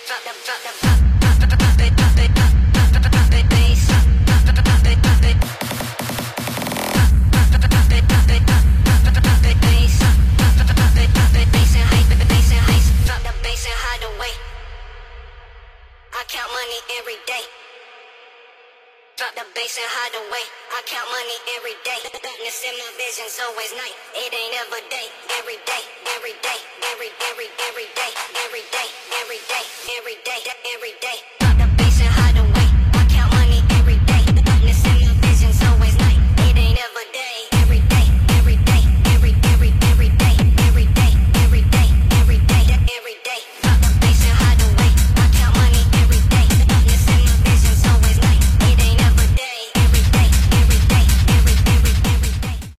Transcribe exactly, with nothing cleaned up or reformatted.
Drop the drop the drop drop the drop it drop it drop the drop it bass. Drop the drop it drop it drop the drop it drop it drop the drop it bass. Drop the drop it drop it bass and hype the bass and hype. Drop the bass and hide away. I count money every day. Drop the bass and hide away. I count money every day. Darkness in my vision's always night. It ain't ever day. Every day, every day, every every every day, every day, every day, every day, every day.